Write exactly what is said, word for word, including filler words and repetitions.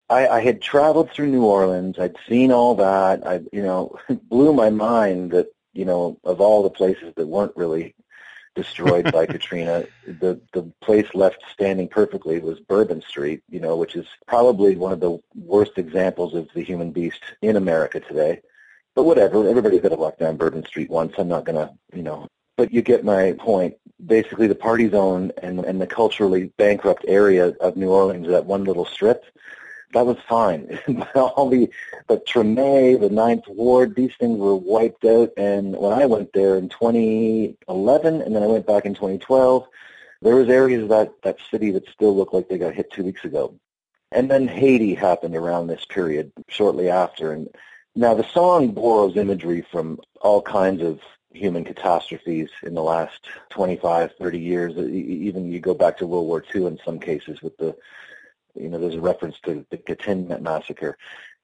I, I had traveled through New Orleans. I'd seen all that. I, you know, it blew my mind that, you know, of all the places that weren't really destroyed by Katrina, the the place left standing perfectly was Bourbon Street, you know, which is probably one of the worst examples of the human beast in America today. But whatever, everybody's got to walk down Bourbon Street once. I'm not going to, you know, but you get my point. Basically, the party zone and, and the culturally bankrupt area of New Orleans, that one little strip, that was fine. All the, but Treme, the Ninth Ward, these things were wiped out. And when I went there in twenty eleven, and then I went back in twenty twelve, there was areas of that, that city that still look like they got hit two weeks ago. And then Haiti happened around this period, shortly after. And now the song borrows imagery from all kinds of human catastrophes in the last twenty-five, thirty years. Even you go back to World War Two in some cases with the, you know, there's a reference to the Katyn massacre.